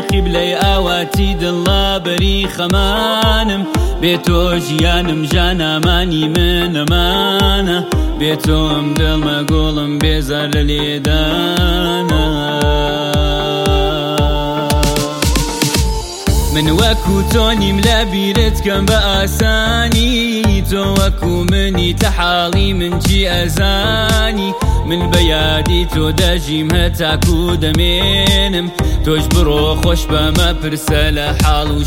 قیبلەی ئاواتی دڵا بەری خەمانم بێتۆ ژیانم ژانامانی من ئەمانە بێتۆم دڵمە گۆڵم بێزار لە لێدانە من وەکو تۆ نیم لە بیرت کەم بە ئاسانی تۆ وەکو منی تە حاڵی من چی ئەزانی من بە یادی تۆ دەژیم هەتاکو دەمێنم تۆش بڕۆ خۆش بەمە پرسە لە حاڵ و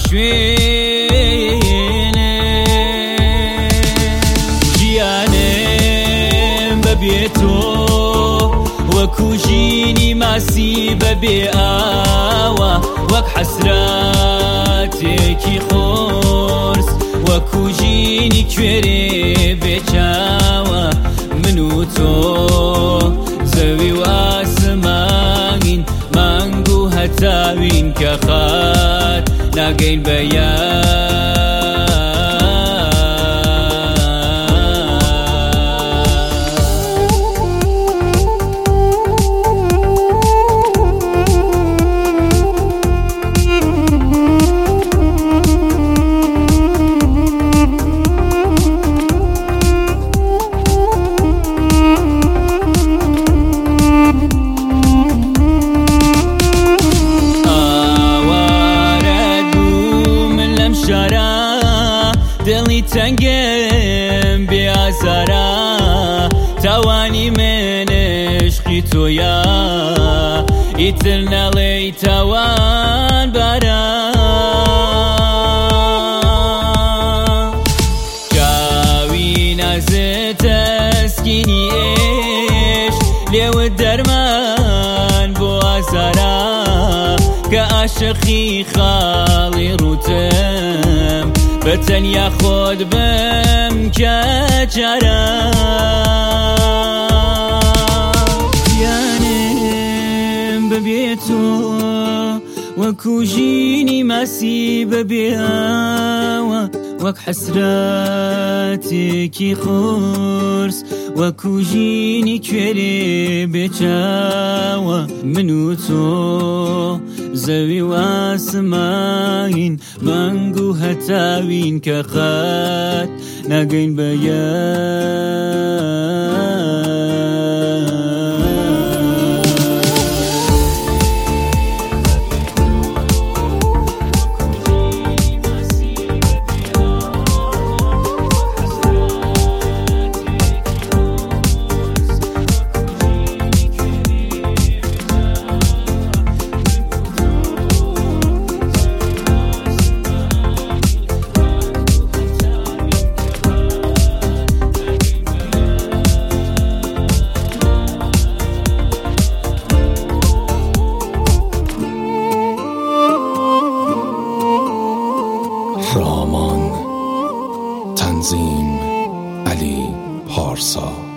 شوێنم ژیانم بەبێ تۆ وەکو ژینی ماسی بەبێ ئاوە وەک حەسراتێکی خۆرس وەکو ژینی کوێرێ بێچاوە من و تۆ زەوی و ئاسمانین مانگ و هەتاوین کە خات ناگەین بە دڵی تەنگم بێ ئازارە تاوانی من عشقی تۆیە ئیتر نەڵێی تاوان بارە چاوی نازت تەسکینی ئێش لێوت دەرمان بۆ ئازارە کە عاشقی خاڵی ڕوتم بەتەنیا خۆت بم کە چارە گیانم بەبێ تۆ وەکو ژینی ماسی بەبێ ئاوە وەک حەسراتێکی خۆرس وەکو ژینی کوێرێ بێچاوە من و تۆ زەوی و ئاسمانین مانگ و هەتاوین کە خات ناگەین بە رامان تنظیم علی پارسا